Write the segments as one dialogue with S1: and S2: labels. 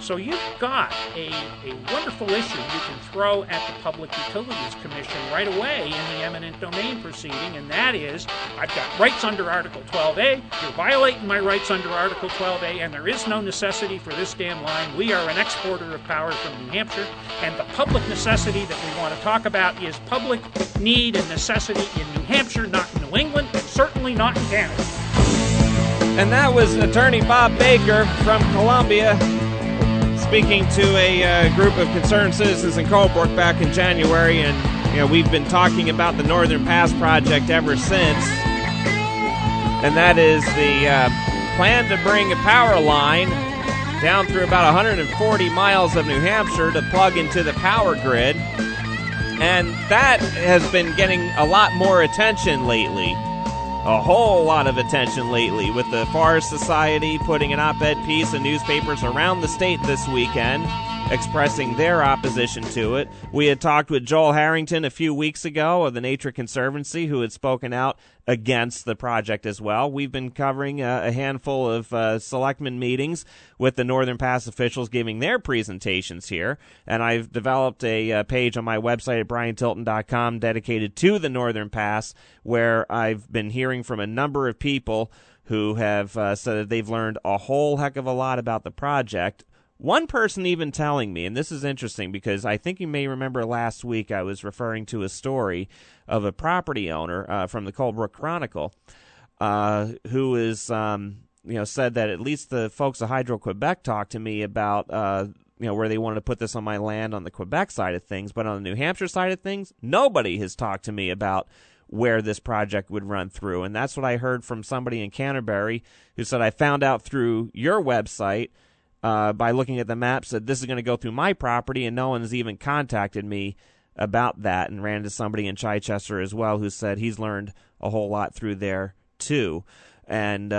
S1: So you've got a wonderful issue you can throw at the Public Utilities Commission right away in the eminent domain proceeding, and that is, I've got rights under Article 12A, you're violating my rights under Article 12A, and there is no necessity for this damn line. We are an exporter of power from New Hampshire, and the public necessity that we want to talk about is public need and necessity in New Hampshire, not in New England, and certainly not in Canada.
S2: And that was Attorney Bob Baker from Columbia, speaking to a group of concerned citizens in Colebrook back in January, and we've been talking about the Northern Pass project ever since, and that is the plan to bring a power line down through about 140 miles of New Hampshire to plug into the power grid, and that has been getting a lot more attention lately. A whole lot of attention lately, with the Forest Society putting an op-ed piece in newspapers around the state this weekend expressing their opposition to it. We had talked with Joel Harrington a few weeks ago of the Nature Conservancy, who had spoken out against the project as well. We've been covering a handful of selectmen meetings with the Northern Pass officials giving their presentations here, and I've developed a page on my website at briantilton.com dedicated to the Northern Pass, where I've been hearing from a number of people who have said that they've learned a whole heck of a lot about the project. One person even telling me, and this is interesting because I think you may remember last week I was referring to a story of a property owner from the Colebrook Chronicle who is, said that at least the folks at Hydro-Quebec talked to me about, where they wanted to put this on my land on the Quebec side of things, but on the New Hampshire side of things, nobody has talked to me about where this project would run through. And that's what I heard from somebody in Canterbury who said, I found out through your website by looking at the map, said this is going to go through my property, and no one's even contacted me about that, and ran into somebody in Chichester as well who said he's learned a whole lot through there too. And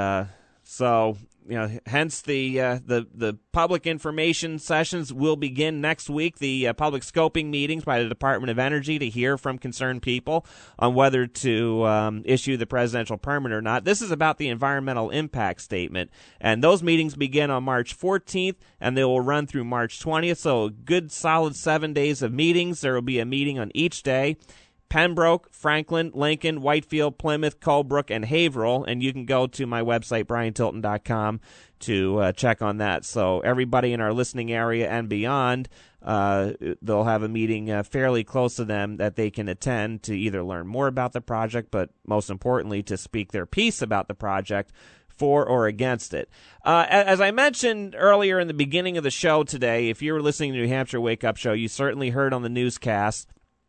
S2: so hence the public information sessions will begin next week, the public scoping meetings by the Department of Energy to hear from concerned people on whether to issue the presidential permit or not. This is about the environmental impact statement, and those meetings begin on March 14th, and they will run through March 20th, so a good solid 7 days of meetings. There will be a meeting on each day. Pembroke, Franklin, Lincoln, Whitefield, Plymouth, Colebrook, and Haverhill, and you can go to my website, briantilton.com, to check on that. So everybody in our listening area and beyond, they'll have a meeting fairly close to them that they can attend to either learn more about the project, but most importantly, to speak their piece about the project for or against it. As I mentioned earlier in the beginning of the show today, if you were listening to the New Hampshire Wake Up Show, you certainly heard on the newscast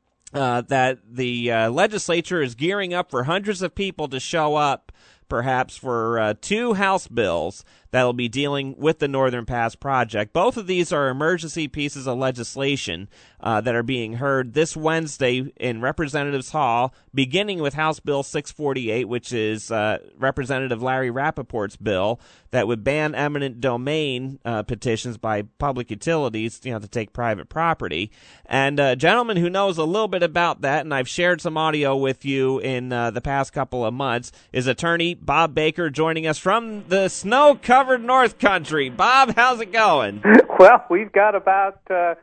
S2: that the legislature is gearing up for hundreds of people to show up, perhaps, for two House bills that will be dealing with the Northern Pass project. Both of these are emergency pieces of legislation that are being heard this Wednesday in Representatives Hall, beginning with House Bill 648, which is Representative Larry Rappaport's bill that would ban eminent domain petitions by public utilities, to take private property. And a gentleman who knows a little bit about that, and I've shared some audio with you in the past couple of months, is Attorney Bob Baker, joining us from the snow-covered North Country. Bob, how's it going?
S3: Well, we've got about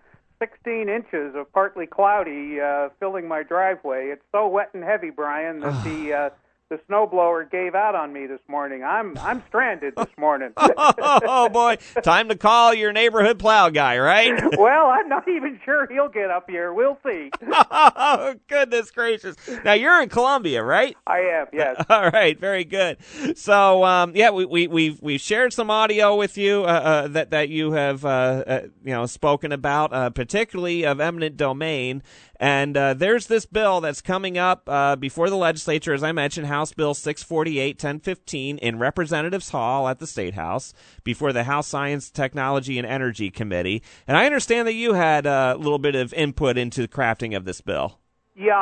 S3: 16 inches of partly cloudy filling my driveway. It's so wet and heavy, Brian, that the snowblower gave out on me this morning. I'm stranded this morning.
S2: Oh, boy. Time to call your neighborhood plow guy, right?
S3: Well, I'm not even sure he'll get up here. We'll see.
S2: Oh, goodness gracious. Now, you're in Columbia, right?
S3: I am, yes.
S2: All right, very good. So, we've shared some audio with you that you have spoken about, particularly of eminent domain. And there's this bill that's coming up before the legislature, as I mentioned, House Bill 648-1015 in Representatives Hall at the State House before the House Science, Technology, and Energy Committee. And I understand that you had a little bit of input into the crafting of this bill.
S3: Yeah,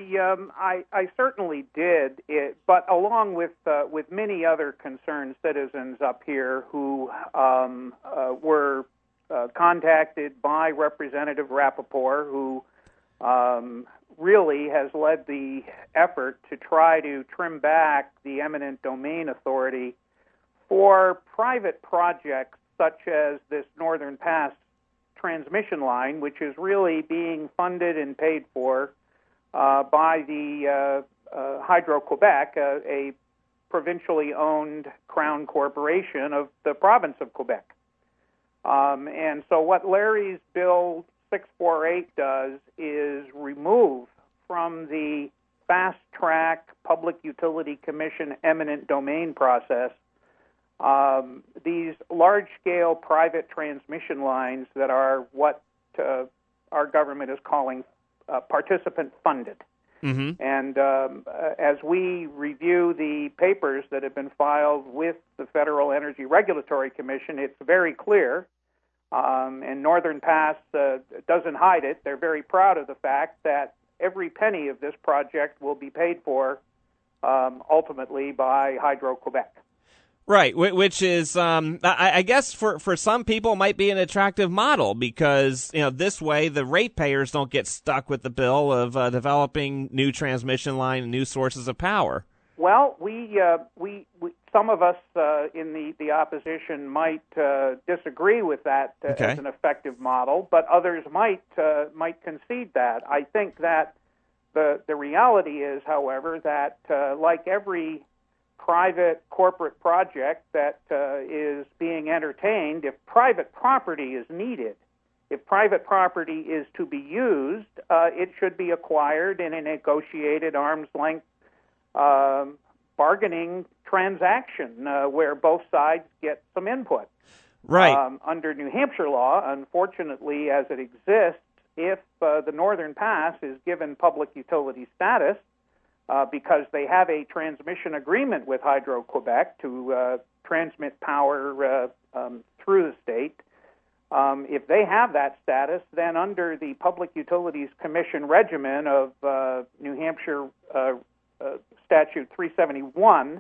S3: I certainly did, but along with many other concerned citizens up here who were contacted by Representative Rappaport, who really has led the effort to try to trim back the eminent domain authority for private projects such as this Northern Pass transmission line, which is really being funded and paid for by the Hydro-Quebec, a provincially owned crown corporation of the province of Quebec. And so what Larry's Bill 648 does is remove from the fast-track Public Utility Commission eminent domain process these large-scale private transmission lines that are what our government is calling participant-funded.
S2: Mm-hmm.
S3: And as we review the papers that have been filed with the Federal Energy Regulatory Commission, it's very clear, and Northern Pass doesn't hide it. They're very proud of the fact that every penny of this project will be paid for ultimately by Hydro-Quebec.
S2: Right, which is, I guess for some people might be an attractive model because, this way the ratepayers don't get stuck with the bill of developing new transmission line and new sources of power.
S3: Well, we some of us in the opposition might disagree with that as an effective model, but others might concede that. I think that the reality is, however, that like every private corporate project that is being entertained, if private property is needed, if private property is to be used, it should be acquired in a negotiated arm's length bargaining transaction where both sides get some input.
S2: Right.
S3: Under New Hampshire law, unfortunately, as it exists, if the Northern Pass is given public utility status, because they have a transmission agreement with Hydro-Quebec to transmit power through the state. If they have that status, then under the Public Utilities Commission regimen of New Hampshire Statute 371,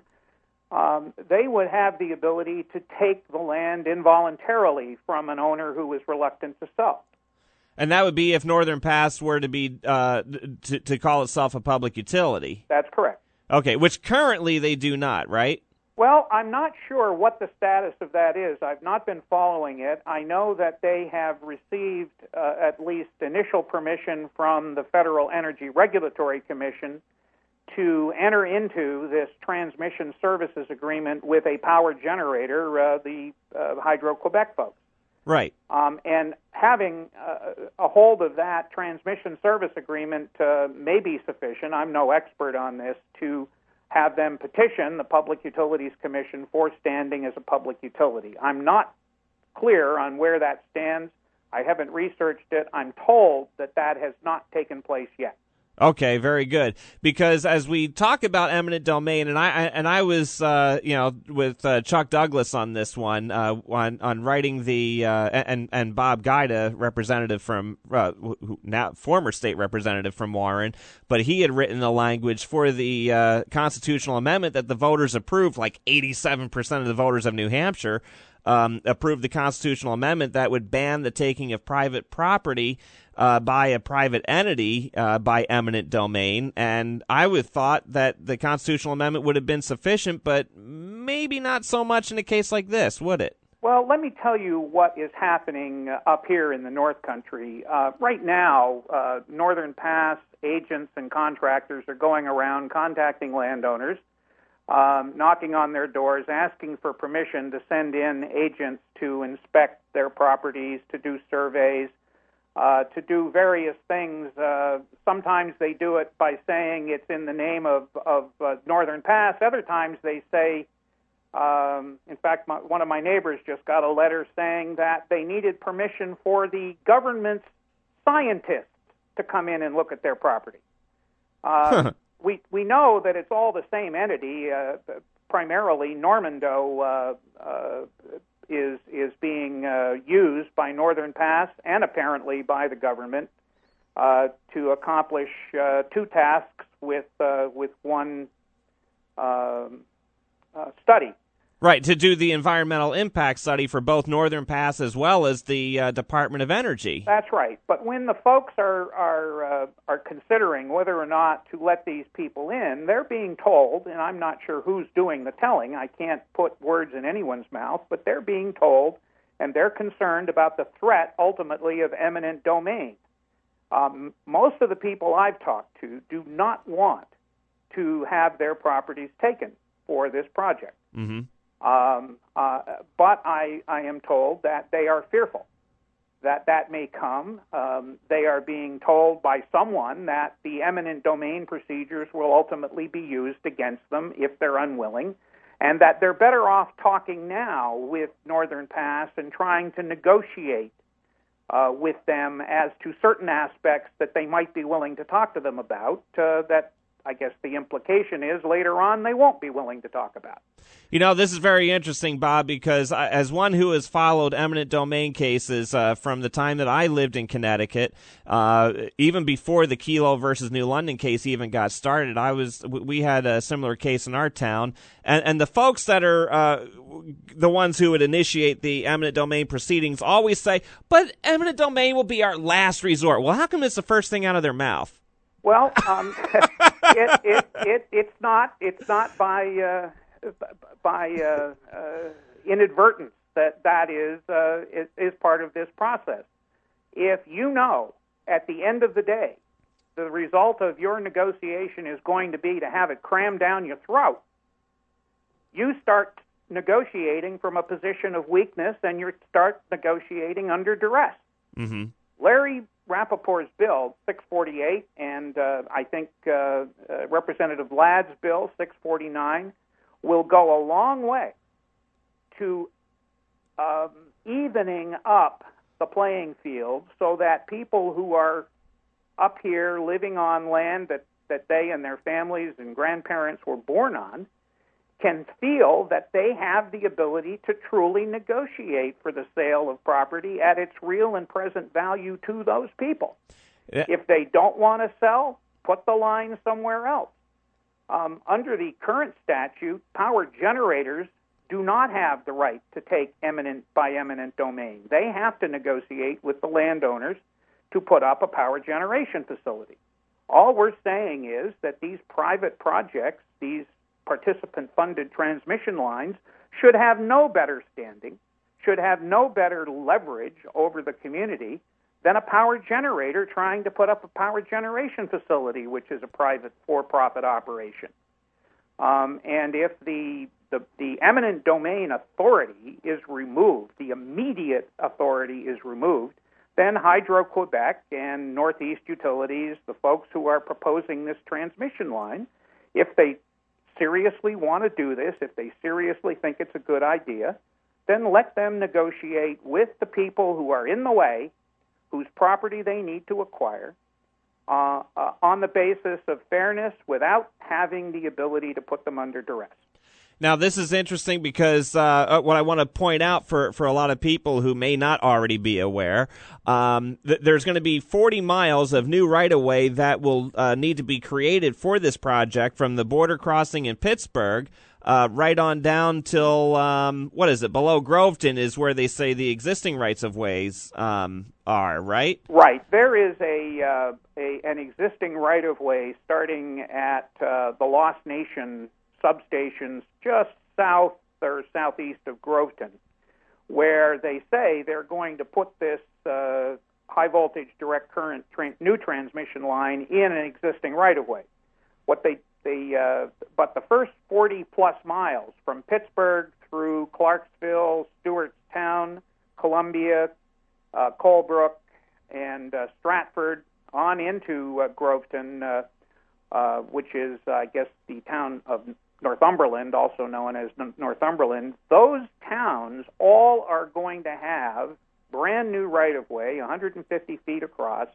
S3: they would have the ability to take the land involuntarily from an owner who is reluctant to sell.
S2: And that would be if Northern Pass were to be to call itself a public utility.
S3: That's correct.
S2: Okay, which currently they do not, right?
S3: Well, I'm not sure what the status of that is. I've not been following it. I know that they have received at least initial permission from the Federal Energy Regulatory Commission to enter into this transmission services agreement with a power generator, the Hydro-Quebec folks.
S2: Right.
S3: And having a hold of that transmission service agreement may be sufficient. I'm no expert on this to have them petition the Public Utilities Commission for standing as a public utility. I'm not clear on where that stands. I haven't researched it. I'm told that has not taken place yet.
S2: Okay, very good. Because as we talk about eminent domain, and I was with Chuck Douglas on this one on writing the and Bob Guida, representative from now former state representative from Warren, but he had written the language for the constitutional amendment that the voters approved. Like 87% of the voters of New Hampshire approved the constitutional amendment that would ban the taking of private property by a private entity by eminent domain, and I would have thought that the constitutional amendment would have been sufficient, but maybe not so much in a case like this, would it?
S3: Well, let me tell you what is happening up here in the North Country. Right now, Northern Pass agents and contractors are going around contacting landowners, knocking on their doors, asking for permission to send in agents to inspect their properties, to do surveys, to do various things. Sometimes they do it by saying it's in the name of Northern Pass. Other times they say, in fact, one of my neighbors just got a letter saying that they needed permission for the government's scientists to come in and look at their property. We know that it's all the same entity. Primarily, Normando is being used by Northern Pass and apparently by the government to accomplish two tasks with one study.
S2: Right, to do the environmental impact study for both Northern Pass as well as the Department of Energy.
S3: That's right. But when the folks are considering whether or not to let these people in, they're being told, and I'm not sure who's doing the telling. I can't put words in anyone's mouth, but they're being told and they're concerned about the threat, ultimately, of eminent domain. Most of the people I've talked to do not want to have their properties taken for this project.
S2: Mm-hmm.
S3: But I am told that they are fearful that may come. They are being told by someone that the eminent domain procedures will ultimately be used against them if they're unwilling, and that they're better off talking now with Northern Pass and trying to negotiate with them as to certain aspects that they might be willing to talk to them about, that I guess the implication is later on they won't be willing to talk about.
S2: You know, this is very interesting, Bob, because as one who has followed eminent domain cases from the time that I lived in Connecticut, even before the Kelo versus New London case even got started, we had a similar case in our town, and the folks that are the ones who would initiate the eminent domain proceedings always say, but eminent domain will be our last resort. Well, how come it's the first thing out of their mouth?
S3: Well, it's not by inadvertence that is part of this process. If you know at the end of the day the result of your negotiation is going to be to have it crammed down your throat, you start negotiating from a position of weakness, and you start negotiating under duress.
S2: Mm-hmm.
S3: Larry Rappaport's bill, 648, and I think Representative Ladd's bill, 649, will go a long way to evening up the playing field so that people who are up here living on land that they and their families and grandparents were born on can feel that they have the ability to truly negotiate for the sale of property at its real and present value to those people.
S2: Yeah.
S3: If they don't want to sell, put the line somewhere else. Under the current statute, power generators do not have the right to take eminent domain. They have to negotiate with the landowners to put up a power generation facility. All we're saying is that these private projects, these participant-funded transmission lines, should have no better standing, should have no better leverage over the community than a power generator trying to put up a power generation facility, which is a private for-profit operation. And if the eminent domain authority is removed, the immediate authority is removed, then Hydro-Quebec and Northeast Utilities, the folks who are proposing this transmission line, if they seriously want to do this, if they seriously think it's a good idea, then let them negotiate with the people who are in the way, whose property they need to acquire, on the basis of fairness without having the ability to put them under duress.
S2: Now, this is interesting because what I want to point out for a lot of people who may not already be aware, there's going to be 40 miles of new right-of-way that will need to be created for this project from the border crossing in Pittsburgh right on down till, below Groveton is where they say the existing rights-of-ways are, right?
S3: Right. There is an existing right-of-way starting at the Lost Nation substations just south or southeast of Groveton, where they say they're going to put this high-voltage direct current new transmission line in an existing right-of-way. But the first 40-plus miles from Pittsburgh through Clarksville, Stewartstown, Columbia, Colebrook, and Stratford on into Groveton, which is, I guess, the town of Northumberland, also known as Northumberland, those towns all are going to have brand new right-of-way, 150 feet across,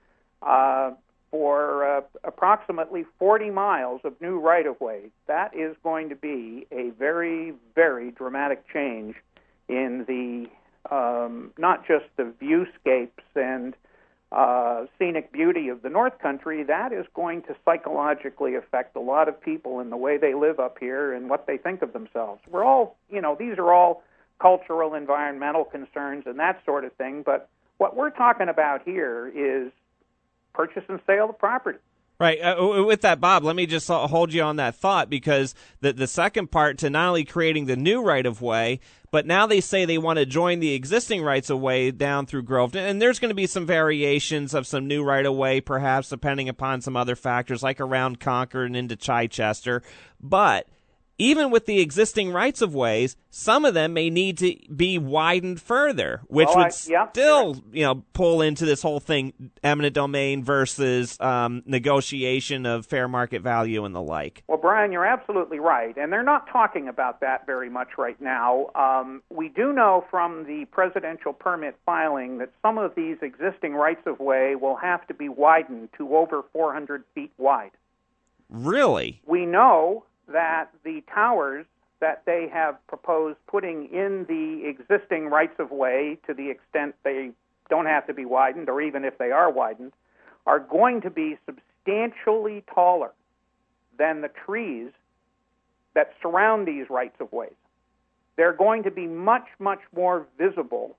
S3: for approximately 40 miles of new right-of-way. That is going to be a very, very dramatic change in the not just the viewscapes and scenic beauty of the North Country. That is going to psychologically affect a lot of people in the way they live up here and what they think of themselves. We're all, these are all cultural, environmental concerns and that sort of thing, but what we're talking about here is purchase and sale of property.
S2: Right. With that, Bob, let me just hold you on that thought, because the second part to not only creating the new right-of-way, but now they say they want to join the existing rights-of-way down through Groveton, and there's going to be some variations of some new right-of-way, perhaps, depending upon some other factors, like around Concord and into Chichester. But even with the existing rights-of-ways, some of them may need to be widened further, which still, pull into this whole thing, eminent domain versus negotiation of fair market value and the like.
S3: Well, Brian, you're absolutely right, and they're not talking about that very much right now. We do know from the presidential permit filing that some of these existing rights-of-way will have to be widened to over 400 feet wide.
S2: Really?
S3: We know that the towers that they have proposed putting in the existing rights-of-way, to the extent they don't have to be widened, or even if they are widened, are going to be substantially taller than the trees that surround these rights-of-ways. They're going to be much, much more visible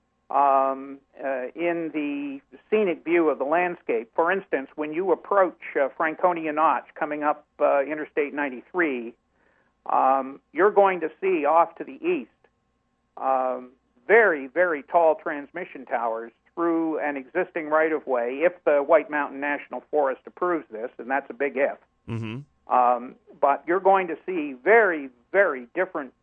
S3: in the scenic view of the landscape. For instance, when you approach Franconia Notch coming up Interstate 93, you're going to see off to the east very, very tall transmission towers through an existing right-of-way, if the White Mountain National Forest approves this, and that's a big if.
S2: Mm-hmm.
S3: But you're going to see very, very different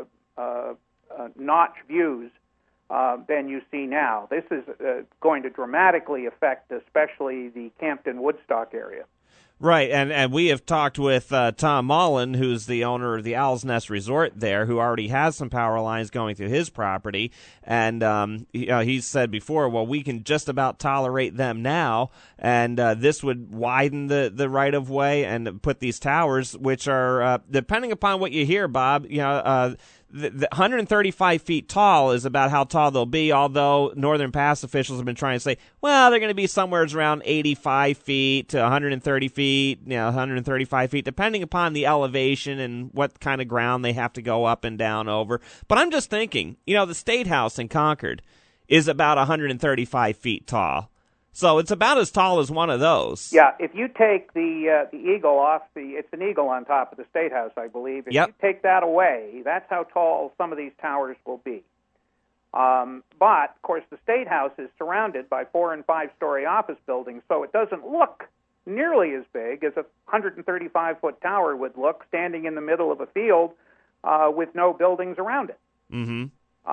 S3: notch views than you see now. This is going to dramatically affect especially the Campton-Woodstock area.
S2: Right, and we have talked with Tom Mullen, who's the owner of the Owl's Nest Resort there, who already has some power lines going through his property, and he's said before, well, we can just about tolerate them now, and this would widen the right-of-way and put these towers, which are, depending upon what you hear, Bob, the 135 feet tall is about how tall they'll be, although Northern Pass officials have been trying to say, well, they're going to be somewhere around 85 feet to 130 feet, 135 feet, depending upon the elevation and what kind of ground they have to go up and down over. But I'm just thinking, the State House in Concord is about 135 feet tall. So it's about as tall as one of those.
S3: Yeah, if you take the eagle off it's an eagle on top of the State House, I believe. If you take that away, that's how tall some of these towers will be. But, of course, the State House is surrounded by 4- and 5-story office buildings, so it doesn't look nearly as big as a 135-foot tower would look standing in the middle of a field with no buildings around it.
S2: Mm-hmm.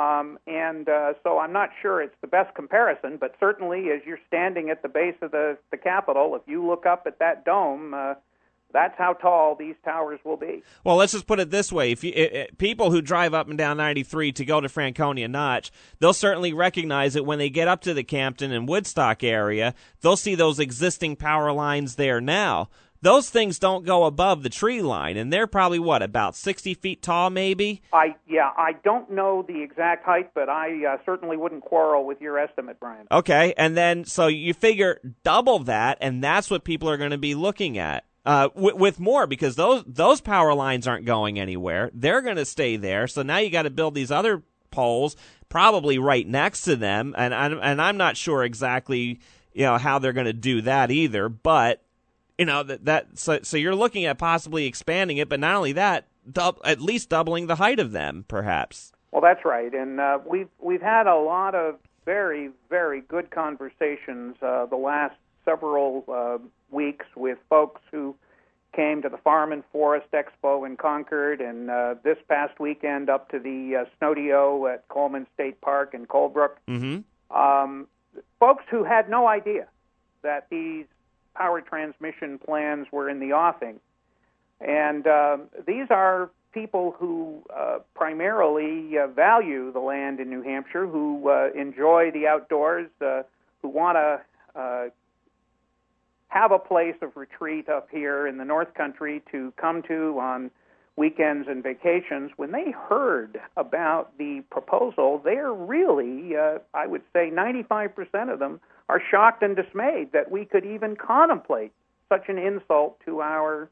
S3: So I'm not sure it's the best comparison, but certainly as you're standing at the base of the Capitol, if you look up at that dome, that's how tall these towers will be.
S2: Well, let's just put it this way. People who drive up and down 93 to go to Franconia Notch, they'll certainly recognize it when they get up to the Campton and Woodstock area. They'll see those existing power lines there now. Those things don't go above the tree line, and they're probably, about 60 feet tall maybe?
S3: I don't know the exact height, but I certainly wouldn't quarrel with your estimate, Brian.
S2: Okay, and then so you figure double that, and that's what people are going to be looking at. With more, because those power lines aren't going anywhere. They're going to stay there, so now you got to build these other poles, probably right next to them, and I'm not sure exactly how they're going to do that either, but so you're looking at possibly expanding it, but not only that, at least doubling the height of them, perhaps.
S3: Well, that's right, and we've had a lot of very, very good conversations the last several weeks with folks who came to the Farm and Forest Expo in Concord, and this past weekend up to the Snowdeo at Coleman State Park in Colebrook.
S2: Mm-hmm.
S3: Folks who had no idea that these power transmission plans were in the offing. And these are people who primarily value the land in New Hampshire, who enjoy the outdoors, who want to have a place of retreat up here in the North Country to come to on weekends and vacations. When they heard about the proposal, they're really, I would say 95% of them, are shocked and dismayed that we could even contemplate such an insult to our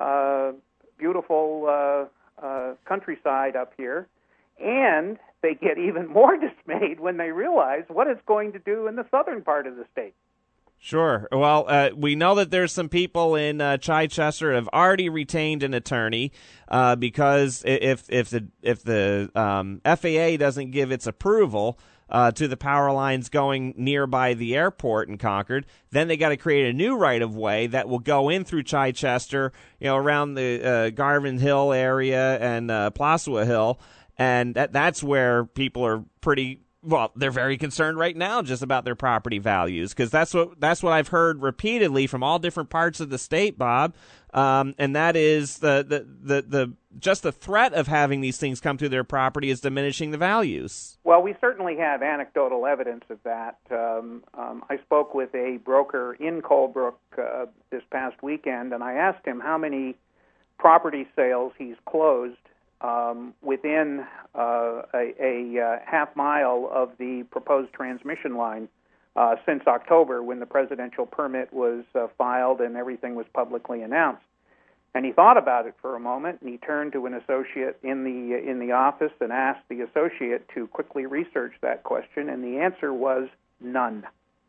S3: beautiful countryside up here. And they get even more dismayed when they realize what it's going to do in the southern part of the state.
S2: Sure. Well, we know that there's some people in Chichester that have already retained an attorney because if the FAA doesn't give its approval to the power lines going nearby the airport in Concord, then they got to create a new right-of-way that will go in through Chichester, around the Garvin Hill area and Plosua Hill, and that's where people are they're very concerned right now just about their property values, because that's what I've heard repeatedly from all different parts of the state, Bob, and that is the just the threat of having these things come through their property is diminishing the values.
S3: Well, we certainly have anecdotal evidence of that. I spoke with a broker in Colebrook this past weekend, and I asked him how many property sales he's closed within a half mile of the proposed transmission line since October, when the presidential permit was filed and everything was publicly announced. And he thought about it for a moment, and he turned to an associate in the office and asked the associate to quickly research that question, and the answer was none.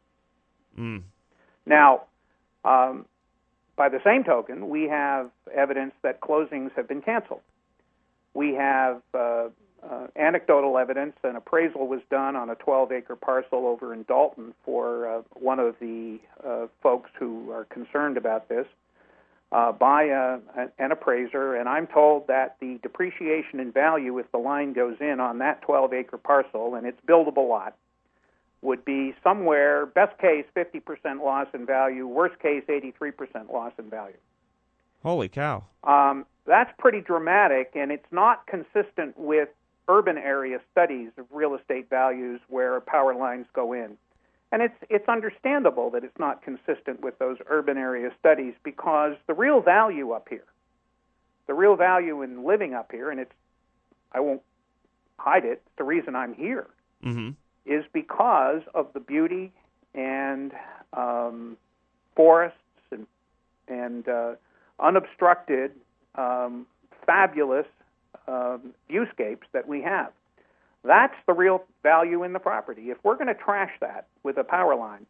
S3: Now, by the same token, we have evidence that closings have been canceled. We have anecdotal evidence. An appraisal was done on a 12-acre parcel over in Dalton for one of the folks who are concerned about this by an appraiser, and I'm told that the depreciation in value, if the line goes in on that 12-acre parcel and its buildable lot, would be somewhere, best case, 50% loss in value, worst case, 83% loss in value.
S2: Holy cow.
S3: That's pretty dramatic, and it's not consistent with urban area studies of real estate values where power lines go in. And it's understandable that it's not consistent with those urban area studies, because the real value up here, the real value in living up here, and I won't hide it, the reason I'm here, is because of the beauty and forests and unobstructed, fabulous viewscapes that we have. That's the real value in the property. If we're going to trash that with a power line,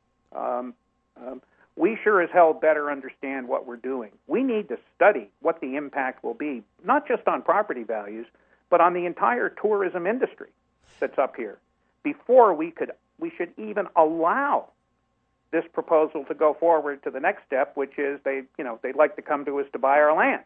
S3: we sure as hell better understand what we're doing. We need to study what the impact will be, not just on property values, but on the entire tourism industry that's up here, before we should even allow this proposal to go forward to the next step, which is they'd like to come to us to buy our land.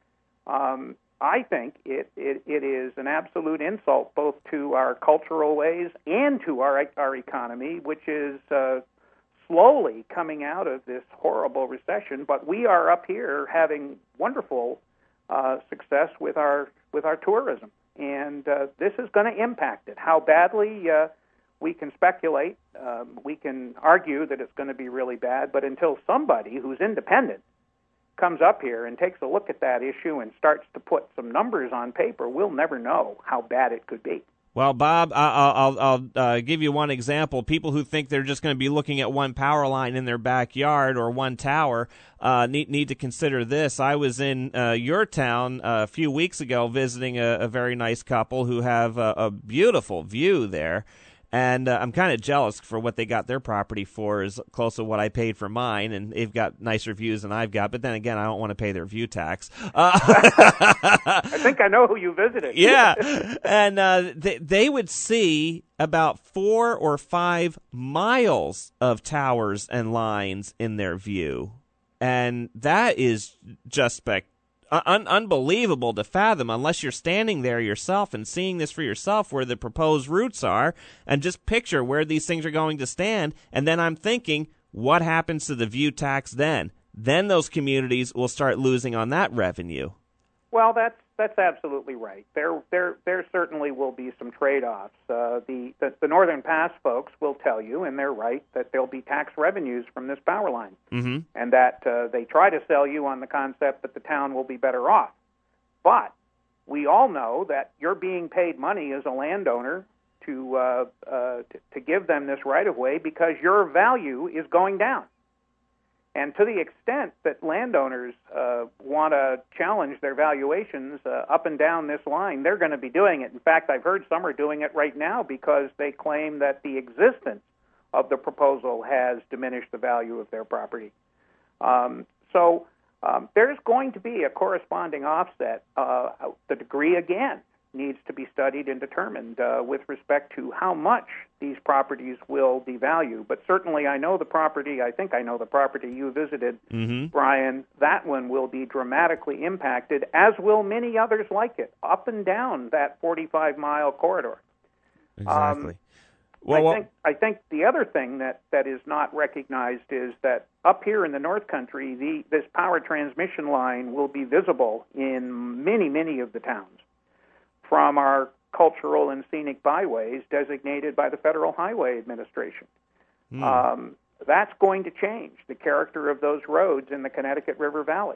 S3: I think it is an absolute insult both to our cultural ways and to our economy, which is slowly coming out of this horrible recession. But we are up here having wonderful success with our tourism, and this is going to impact it. How badly we can speculate. We can argue that it's going to be really bad, but until somebody who's independent comes up here and takes a look at that issue and starts to put some numbers on paper, we'll never know how bad it could be.
S2: Well, Bob, I'll give you one example. People who think they're just going to be looking at one power line in their backyard or one tower need to consider this. I was in your town a few weeks ago visiting a very nice couple who have a beautiful view there. And I'm kind of jealous for what they got their property for is close to what I paid for mine, and they've got nicer views than I've got. But then again, I don't want to pay their view tax.
S3: I think I know who you visited.
S2: Yeah, and they would see about 4 or 5 miles of towers and lines in their view, and that is just spectacular. Unbelievable to fathom unless you're standing there yourself and seeing this for yourself where the proposed routes are, and just picture where these things are going to stand. And then I'm thinking, what happens to the view tax then? Then those communities will start losing on that revenue.
S3: Well, that's absolutely right. There certainly will be some trade-offs. The Northern Pass folks will tell you, and they're right, that there'll be tax revenues from this power line, and that they try to sell you on the concept that the town will be better off. But we all know that you're being paid money as a landowner to give them this right-of-way because your value is going down. And to the extent that landowners want to challenge their valuations up and down this line, they're going to be doing it. In fact, I've heard some are doing it right now because they claim that the existence of the proposal has diminished the value of their property. So there's going to be a corresponding offset. The degree, again, needs to be studied and determined with respect to how much these properties will devalue. But certainly I think I know the property you visited, Brian. That one will be dramatically impacted, as will many others like it, up and down that 45-mile corridor.
S2: Exactly.
S3: I think the other thing that is not recognized is that up here in the North Country, this power transmission line will be visible in many, many of the towns from our cultural and scenic byways designated by the Federal Highway Administration. That's going to change the character of those roads in the Connecticut River Valley.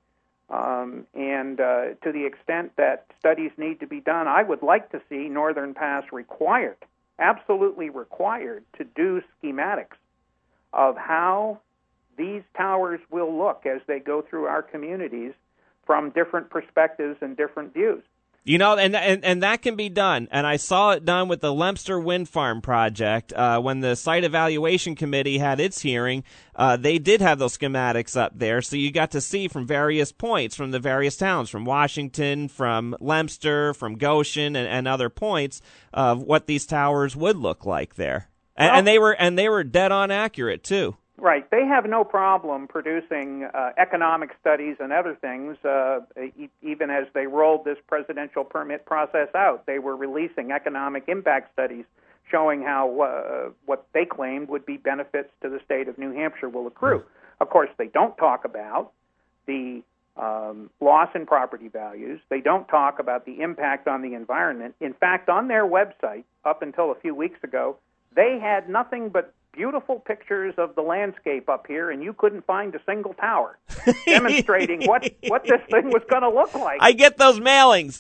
S3: And to the extent that studies need to be done, I would like to see Northern Pass required, absolutely required, to do schematics of how these towers will look as they go through our communities from different perspectives and different views.
S2: You know, and that can be done. And I saw it done with the Lemster Wind Farm project. When the Site Evaluation Committee had its hearing, they did have those schematics up there. So you got to see from various points, from the various towns, from Washington, from Lemster, from Goshen, and other points of what these towers would look like there. And they were dead on accurate, too.
S3: Right. They have no problem producing economic studies and other things. Even as they rolled this presidential permit process out, they were releasing economic impact studies showing how what they claimed would be benefits to the state of New Hampshire will accrue. Of course, they don't talk about the loss in property values. They don't talk about the impact on the environment. In fact, on their website, up until a few weeks ago, they had nothing but beautiful pictures of the landscape up here, and you couldn't find a single tower demonstrating what this thing was going to look like.
S2: I get those mailings.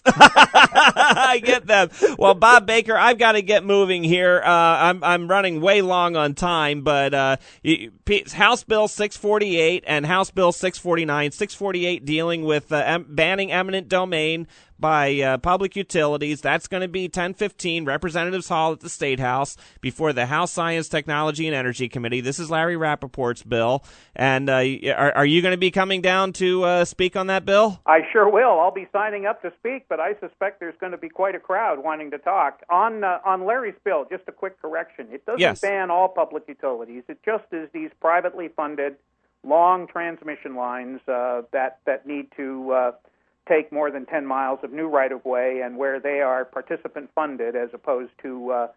S2: I get them. Well, Bob Baker, I've got to get moving here. I'm running way long on time, but House Bill 648 and House Bill 649, 648 dealing with banning eminent domain by public utilities. That's going to be 10:15, Representatives Hall at the State House, before the House Science, Technology, and Energy Committee. This is Larry Rappaport's bill. And are you going to be coming down to speak on that bill?
S3: I sure will. I'll be signing up to speak, but I suspect there's going to be quite a crowd wanting to talk. On Larry's bill, just a quick correction. It doesn't ban all public utilities. It just is these privately funded long transmission lines that need to take more than 10 miles of new right-of-way, and where they are participant-funded as opposed to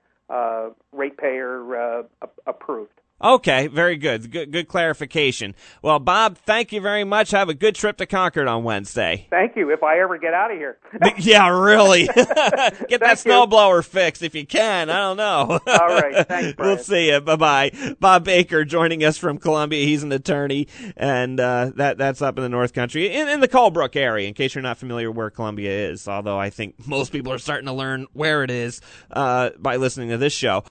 S3: ratepayer approved.
S2: Okay, very good. Good clarification. Well, Bob, thank you very much. Have a good trip to Concord on Wednesday.
S3: Thank you, if I ever get out of here.
S2: Yeah, really. Get that snowblower fixed if you can. I don't know.
S3: All right, thanks, Brian.
S2: We'll see you. Bye-bye. Bob Baker joining us from Columbia. He's an attorney, and that's up in the North Country, in the Colebrook area, in case you're not familiar where Columbia is, although I think most people are starting to learn where it is by listening to this show.